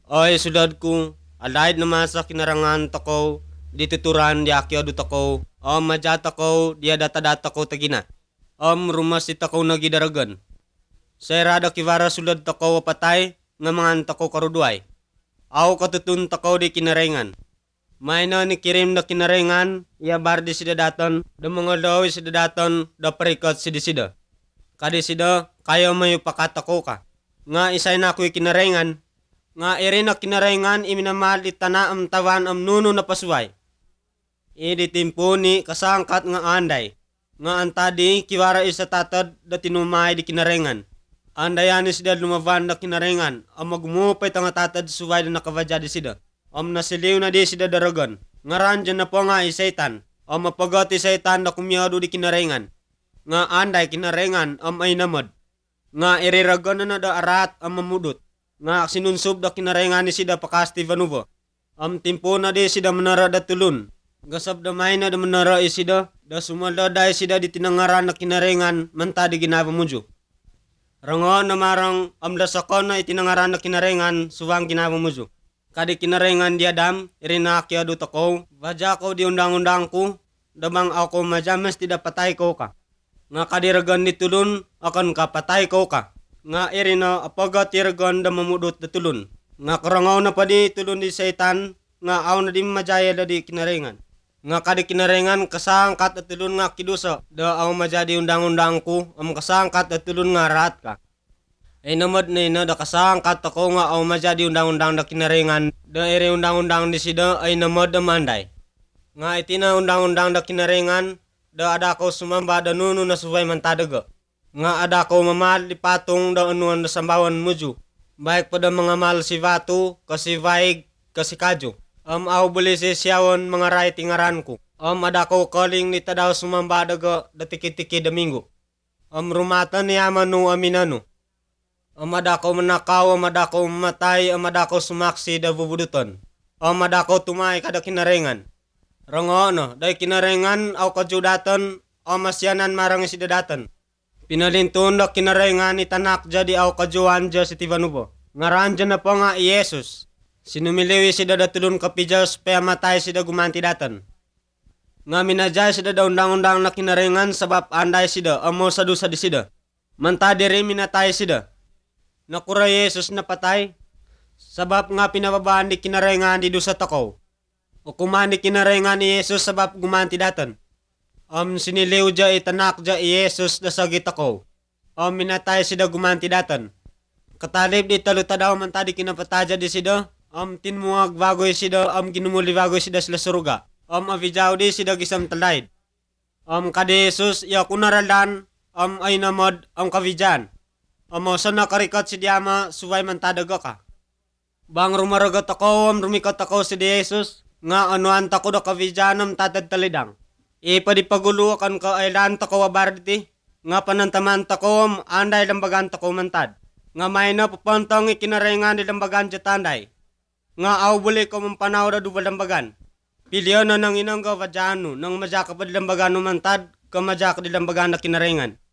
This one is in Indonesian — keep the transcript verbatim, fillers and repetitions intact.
Oy sudadku, alaid naman sa kinarangan tako, dituturan di akyo do tako, o madya tako, di data-data ko tagina. Om rumas di tako nagidaragan. Serada kivara sulad tako patay, nga mga tako karuduay. Aw katutun tako di kinarengan. May na ni kirim na kinarengan, iya bar di sida daton, da mga daw sida daton, da parikot sida sida. Kadi sida, kayo may pakatako ka. Nga isay na ako'y kinarengan, nga iri na kinarengan iminamal itana am tawan am nuno na pasuay. Idi timpo ni kasangkat nga anday, nga antadi kiwara isa tatad da tinumay di kinarengan. Andayani sida lumavan na kinarengan, am magmupay tanga tatad suway na nakavadya di sida. Am nasiliw na di sida daragan, nga randyan na po nga isaytan, am mapagati saytan na kumyado di kinarengan. Nga anday kinarengan am ay namad, nga iriragan na na da arat am mamudot. Nga sinunsub da kinarengan ni sida pakasti vanuvo. Am timpo na di sida menara da tulun. Gasab da may na da menara isida, da sumala da sida di tinangaran na kinarengan manta di ginaba mujo. Rango na marang am lasakon na itinangaran na kinarengan suwang ginaba mujo. Kadi kinarengan di adam, irinakya do tako, vaja ko di undang-undang ko, damang ako majamas ti da patay ko ka. Nga kadiragan ni tulun, akan kapatay ko ka. Nga irina apaga tiragan da mamudot da tulun. Nga karangaw na pa di tulun di saitan, nga aw na di majaya da di kinarengan. Nga kadi kinarengan kasangkat da tulun nga kidusa, da aw majadi undang-undang ko, am kasangkat da tulun nga rat ka. Ay namad na ina da kasangkat ako nga aw majadi undang-undang da kinarengan, da iri undang-undang di sida ay namad da manday. Nga itina undang-undang da kinarengan, da ada ko sumamba da nuno na suway mantadaga. Nga ada ko mamal di patong da anuan da sambawan muju. Baik pada mga mal si Vatu, kasi Vaig, kasi Kadyo. Am aw buli si siyawon mga ray tingaran ko. Am ada ko calling ni tadaw sumamba daga da tiki-tiki domingo. Am rumatan ni amanu aminanu. Am ada ko manakaw, am ada ko matay, am ada ko sumaksi da bubuduton. Am ada ko tumay kada kinarengan. Rango no, day kinarengan aw kadjudatan, am masyanan marang isidadatan. Pinalintun da kinarengan ni tanak jadi aw kajuan ja si Tivanubo. Ngaran dyan na po nga i Jesus. Sinumiliwi sida da tulun kapidyaw paya matay sida gumanti datan. Nga minajay sida da undang-undang na kinarengan sabab anday sida amo sa dusa di sida. Mantadiri minatay sida. Nakura Jesus na patay. Sabab nga pinababaan di kinarengan di dusa takaw. O kuman di kinarengan ni Jesus sabab gumanti datan. Am siniliw dya itanak dya i Jesus da sagit ako. Am minatay sida gumanti datan. Katalib di taluta daw man tadi kinapataja di sida. Am tinmuag bagoy sida am ginumuli bagoy sida sila suruga. Am avijaw di sida gisam talaid. Am kadi Jesus ya kunaralan am ay namad am kavijan. Am sana karikat si diama suway man tadaga ka. Bang rumaragat ako am rumikat ako si di Jesus. Nga anuan tako da kavijan am tatad talidang. Ipadipagulo kan ka ailan tako wabarditi. Nga panantaman tako am anday lambagan tako mantad. Nga may na papantang ikinarengan di lambagan jatanday. Nga aw buli ko mampanaw da dubalambagan. Pilyo na nang inang gawajano nang majaka pa di lambagan mantad ka majaka di lambagan na kinarengan.